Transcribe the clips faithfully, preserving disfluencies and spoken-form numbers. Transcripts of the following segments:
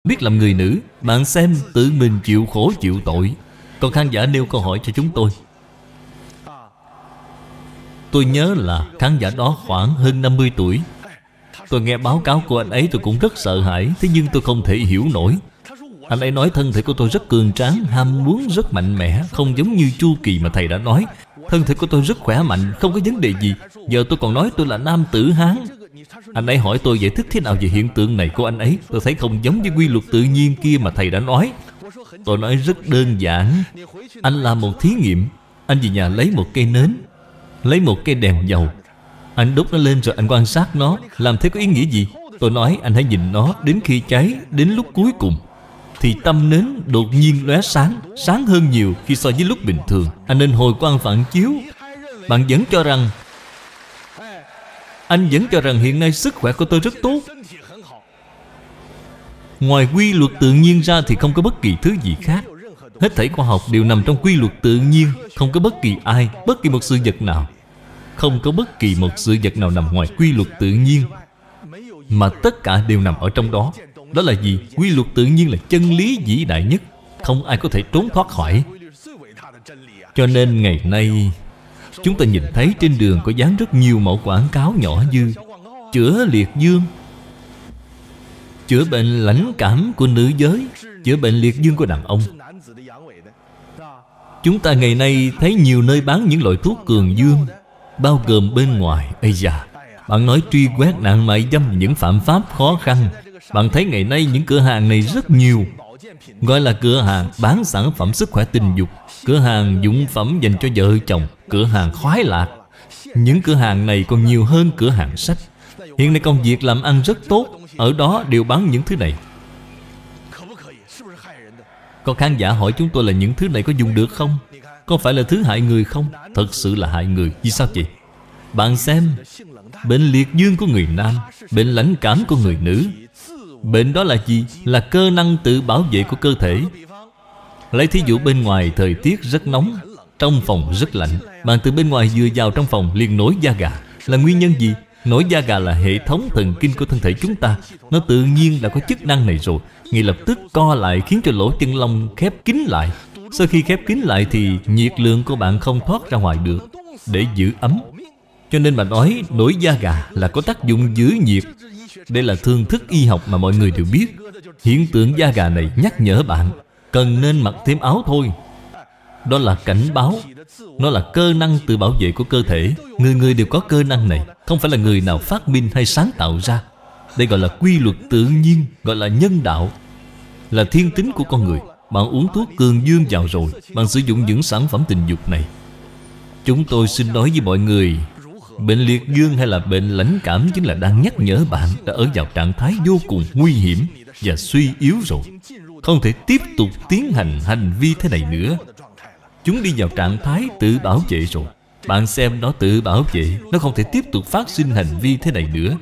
biết làm người nữ. Bạn xem, tự mình chịu khổ chịu tội. Còn khán giả nêu câu hỏi cho chúng tôi. Tôi nhớ là khán giả đó khoảng hơn năm mươi tuổi. Tôi nghe báo cáo của anh ấy tôi cũng rất sợ hãi. Thế nhưng tôi không thể hiểu nổi. Anh ấy nói thân thể của tôi rất cường tráng, ham muốn rất mạnh mẽ, không giống như chu kỳ mà thầy đã nói. Thân thể của tôi rất khỏe mạnh, không có vấn đề gì. Giờ tôi còn nói tôi là nam tử Hán. Anh ấy hỏi tôi giải thích thế nào về hiện tượng này của anh ấy. Tôi thấy không giống với quy luật tự nhiên kia mà thầy đã nói. Tôi nói rất đơn giản. Anh làm một thí nghiệm. Anh về nhà lấy một cây nến, lấy một cây đèn dầu, anh đốt nó lên rồi anh quan sát nó. Làm thế có ý nghĩa gì? Tôi nói anh hãy nhìn nó đến khi cháy, đến lúc cuối cùng thì tâm nến đột nhiên lóe sáng, sáng hơn nhiều khi so với lúc bình thường. Anh nên hồi quang phản chiếu. Bạn vẫn cho rằng Anh vẫn cho rằng hiện nay sức khỏe của tôi rất tốt. Ngoài quy luật tự nhiên ra thì không có bất kỳ thứ gì khác. Hết thảy khoa học đều nằm trong quy luật tự nhiên. Không có bất kỳ ai, bất kỳ một sự vật nào. Không có bất kỳ một sự vật nào nằm ngoài quy luật tự nhiên, mà tất cả đều nằm ở trong đó. Đó là gì? Quy luật tự nhiên là chân lý vĩ đại nhất, không ai có thể trốn thoát khỏi. Cho nên ngày nay chúng ta nhìn thấy trên đường có dán rất nhiều mẫu quảng cáo nhỏ như chữa liệt dương, chữa bệnh lãnh cảm của nữ giới, chữa bệnh liệt dương của đàn ông. Chúng ta ngày nay thấy nhiều nơi bán những loại thuốc cường dương, bao gồm bên ngoài. Ây da, bạn nói truy quét nạn mại dâm, những phạm pháp khó khăn. Bạn thấy ngày nay những cửa hàng này rất nhiều, gọi là cửa hàng bán sản phẩm sức khỏe tình dục, cửa hàng dụng phẩm dành cho vợ chồng, cửa hàng khoái lạc. Những cửa hàng này còn nhiều hơn cửa hàng sách. Hiện nay công việc làm ăn rất tốt, ở đó đều bán những thứ này. Có khán giả hỏi chúng tôi là những thứ này có dùng được không? Có phải là thứ hại người không? Thật sự là hại người. Vì sao vậy? Bạn xem, bệnh liệt dương của người nam, bệnh lãnh cảm của người nữ. Bệnh đó là gì? Là cơ năng tự bảo vệ của cơ thể. Lấy thí dụ bên ngoài thời tiết rất nóng, trong phòng rất lạnh. Bạn từ bên ngoài vừa vào trong phòng liền nổi da gà. Là nguyên nhân gì? Nổi da gà là hệ thống thần kinh của thân thể chúng ta. Nó tự nhiên đã có chức năng này rồi. Ngay lập tức co lại khiến cho lỗ chân lông khép kín lại. Sau khi khép kín lại thì nhiệt lượng của bạn không thoát ra ngoài được để giữ ấm. Cho nên mà nói nổi da gà là có tác dụng giữ nhiệt. Đây là thương thức y học mà mọi người đều biết. Hiện tượng da gà này nhắc nhở bạn cần nên mặc thêm áo thôi. Đó là cảnh báo. Nó là cơ năng tự bảo vệ của cơ thể. Người người đều có cơ năng này, không phải là người nào phát minh hay sáng tạo ra. Đây gọi là quy luật tự nhiên, gọi là nhân đạo, là thiên tính của con người. Bạn uống thuốc cường dương vào rồi, bạn sử dụng những sản phẩm tình dục này. Chúng tôi xin nói với mọi người, bệnh liệt dương hay là bệnh lãnh cảm chính là đang nhắc nhở bạn đã ở vào trạng thái vô cùng nguy hiểm và suy yếu rồi, không thể tiếp tục tiến hành hành vi thế này nữa. Chúng đi vào trạng thái tự bảo vệ rồi. Bạn xem nó tự bảo vệ, nó không thể tiếp tục phát sinh hành vi thế này nữa.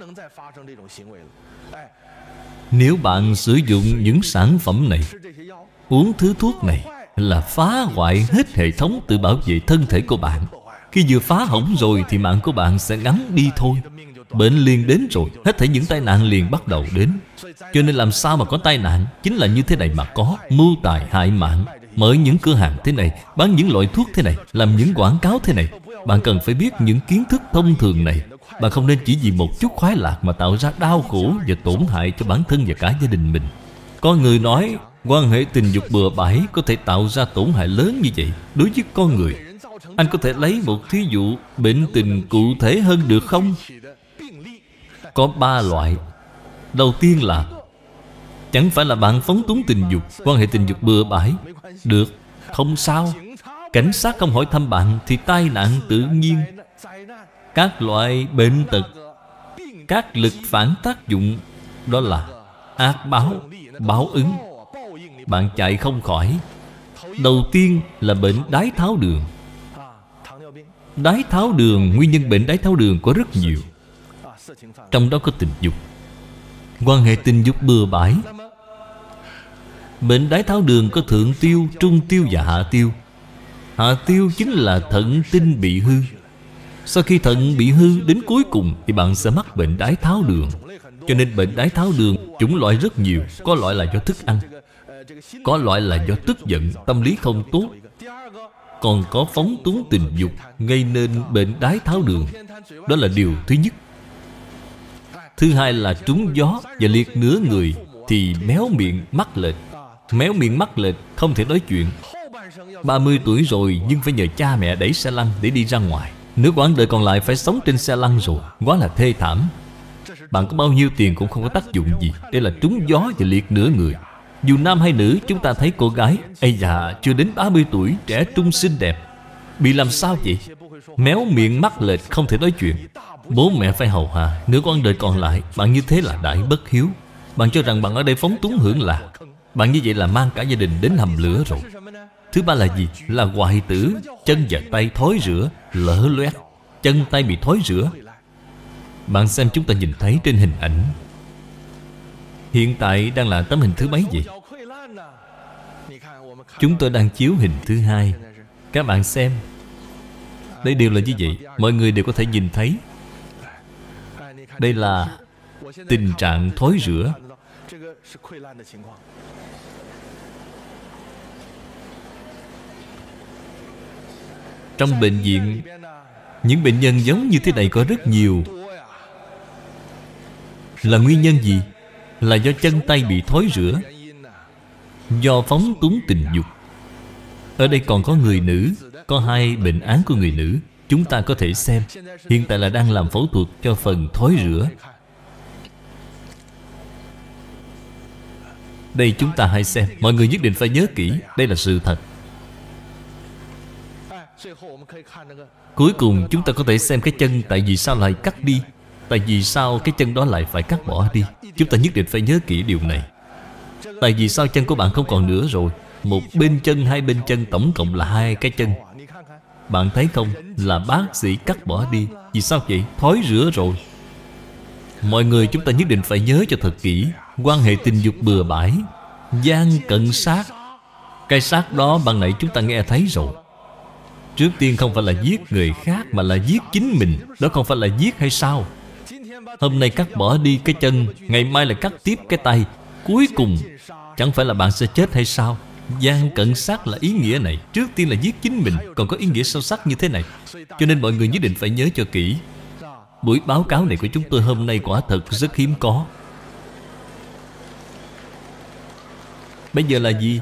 Nếu bạn sử dụng những sản phẩm này, uống thứ thuốc này, là phá hoại hết hệ thống tự bảo vệ thân thể của bạn. Khi vừa phá hỏng rồi thì mạng của bạn sẽ ngắn đi thôi. Bệnh liền đến rồi, hết thảy những tai nạn liền bắt đầu đến. Cho nên làm sao mà có tai nạn? Chính là như thế này mà có. Mưu tài hại mạng. Mở những cửa hàng thế này, bán những loại thuốc thế này, làm những quảng cáo thế này. Bạn cần phải biết những kiến thức thông thường này. Bạn không nên chỉ vì một chút khoái lạc mà tạo ra đau khổ và tổn hại cho bản thân và cả gia đình mình. Có người nói quan hệ tình dục bừa bãi có thể tạo ra tổn hại lớn như vậy đối với con người. Anh có thể lấy một thí dụ bệnh tình cụ thể hơn được không? Có ba loại. Đầu tiên là chẳng phải là bạn phóng túng tình dục, quan hệ tình dục bừa bãi. Được, không sao. Cảnh sát không hỏi thăm bạn thì tai nạn tự nhiên, các loại bệnh tật, các lực phản tác dụng, đó là ác báo, báo ứng. Bạn chạy không khỏi. Đầu tiên là bệnh đái tháo đường. Đái tháo đường, nguyên nhân bệnh đái tháo đường có rất nhiều. Trong đó có tình dục, quan hệ tình dục bừa bãi. Bệnh đái tháo đường có thượng tiêu, trung tiêu và hạ tiêu. Hạ tiêu chính là thận tinh bị hư. Sau khi thận bị hư đến cuối cùng thì bạn sẽ mắc bệnh đái tháo đường. Cho nên bệnh đái tháo đường chủng loại rất nhiều. Có loại là do thức ăn, có loại là do tức giận, tâm lý không tốt, còn có phóng túng tình dục gây nên bệnh đái tháo đường. Đó là điều thứ nhất. Thứ hai là trúng gió và liệt nửa người thì méo miệng mắc lệch. Méo miệng mắc lệch không thể nói chuyện. ba mươi tuổi rồi nhưng phải nhờ cha mẹ đẩy xe lăn để đi ra ngoài. Nếu quãng đời còn lại phải sống trên xe lăn rồi, quá là thê thảm. Bạn có bao nhiêu tiền cũng không có tác dụng gì. Đây là trúng gió và liệt nửa người. Dù nam hay nữ, chúng ta thấy cô gái ây dạ chưa đến ba mươi tuổi, trẻ trung xinh đẹp, bị làm sao vậy? Méo miệng mắc lệch không thể nói chuyện. Bố mẹ phải hầu hạ. Nếu quãng đời còn lại bạn như thế là đại bất hiếu. Bạn cho rằng bạn ở đây phóng túng hưởng lạc. Bạn như vậy là mang cả gia đình đến hầm lửa rồi. Thứ ba là gì? Là hoại tử. Chân và tay thối rữa, lở loét. Chân tay bị thối rữa. Bạn xem chúng ta nhìn thấy trên hình ảnh. Hiện tại đang là tấm hình thứ mấy vậy? Chúng tôi đang chiếu hình thứ hai. Các bạn xem. Đây đều là như vậy. Mọi người đều có thể nhìn thấy. Đây là tình trạng thối rữa. Trong bệnh viện, những bệnh nhân giống như thế này có rất nhiều. Là nguyên nhân gì? Là do chân tay bị thối rữa, do phóng túng tình dục. Ở đây còn có người nữ. Có hai bệnh án của người nữ. Chúng ta có thể xem. Hiện tại là đang làm phẫu thuật cho phần thối rữa. Đây chúng ta hãy xem. Mọi người nhất định phải nhớ kỹ. Đây là sự thật. Cuối cùng chúng ta có thể xem cái chân. Tại vì sao lại cắt đi? Tại vì sao cái chân đó lại phải cắt bỏ đi? Chúng ta nhất định phải nhớ kỹ điều này. Tại vì sao chân của bạn không còn nữa rồi? Một bên chân, hai bên chân, tổng cộng là hai cái chân. Bạn thấy không? Là bác sĩ cắt bỏ đi. Vì sao vậy? Thối rữa rồi. Mọi người chúng ta nhất định phải nhớ cho thật kỹ. Quan hệ tình dục bừa bãi, gian cận sát. Cái sát đó ban nãy chúng ta nghe thấy rồi. Trước tiên không phải là giết người khác, mà là giết chính mình. Đó không phải là giết hay sao? Hôm nay cắt bỏ đi cái chân, ngày mai là cắt tiếp cái tay. Cuối cùng chẳng phải là bạn sẽ chết hay sao? Gian cận sát là ý nghĩa này. Trước tiên là giết chính mình, còn có ý nghĩa sâu sắc như thế này. Cho nên mọi người nhất định phải nhớ cho kỹ. Buổi báo cáo này của chúng tôi hôm nay quả thật rất hiếm có. Bây giờ là gì?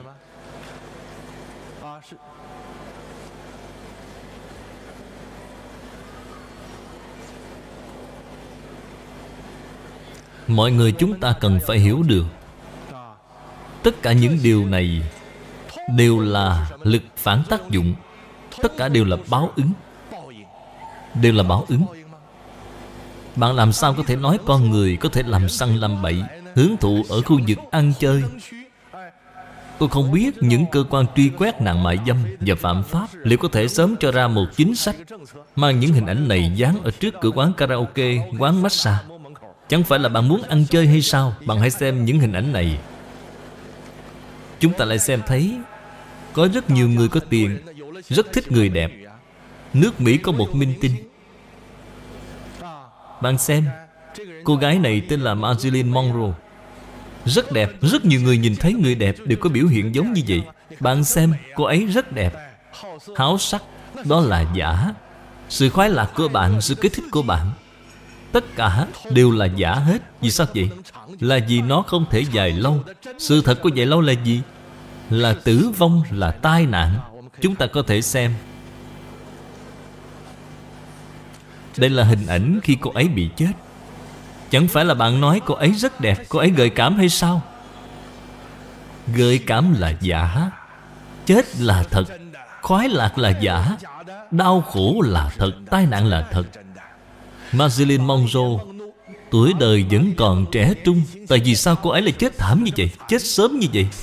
Mọi người chúng ta cần phải hiểu được, tất cả những điều này đều là lực phản tác dụng. Tất cả đều là báo ứng. Đều là báo ứng. Bạn làm sao có thể nói con người có thể làm săn làm bậy, hưởng thụ ở khu vực ăn chơi? Tôi không biết những cơ quan truy quét nạn mại dâm và phạm pháp liệu có thể sớm cho ra một chính sách mang những hình ảnh này dán ở trước cửa quán karaoke, quán massage. Chẳng phải là bạn muốn ăn chơi hay sao? Bạn hãy xem những hình ảnh này. Chúng ta lại xem thấy có rất nhiều người có tiền, rất thích người đẹp. Nước Mỹ có một minh tinh. Bạn xem, cô gái này tên là Marilyn Monroe. Rất đẹp, rất nhiều người nhìn thấy người đẹp đều có biểu hiện giống như vậy. Bạn xem, cô ấy rất đẹp, háo sắc. Đó là giả. Sự khoái lạc của bạn, sự kích thích của bạn, tất cả đều là giả hết. Vì sao vậy? Là vì nó không thể dài lâu. Sự thật của dài lâu là gì? Là tử vong, là tai nạn. Chúng ta có thể xem. Đây là hình ảnh khi cô ấy bị chết. Chẳng phải là bạn nói cô ấy rất đẹp, cô ấy gợi cảm hay sao? Gợi cảm là giả, chết là thật, khoái lạc là giả, đau khổ là thật, tai nạn là thật. Marilyn Monroe tuổi đời vẫn còn trẻ trung. Tại vì sao cô ấy lại chết thảm như vậy, chết sớm như vậy?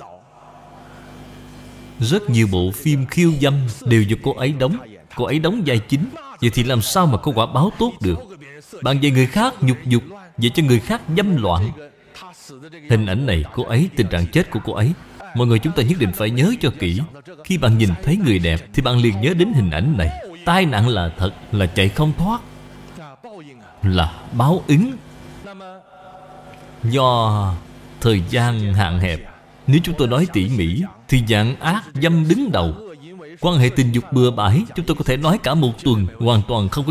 Rất nhiều bộ phim khiêu dâm đều do cô ấy đóng. Cô ấy đóng vai chính. Vậy thì làm sao mà có quả báo tốt được? Bạn dạy người khác nhục dục, vậy cho người khác dâm loạn. Hình ảnh này, cô ấy, tình trạng chết của cô ấy, mọi người chúng ta nhất định phải nhớ cho kỹ. Khi bạn nhìn thấy người đẹp thì bạn liền nhớ đến hình ảnh này. Tai nạn là thật, là chạy không thoát, là báo ứng. Do thời gian hạn hẹp, nếu chúng tôi nói tỉ mỉ thì dạng ác dâm đứng đầu. Quan hệ tình dục bừa bãi chúng tôi có thể nói cả một tuần, hoàn toàn không có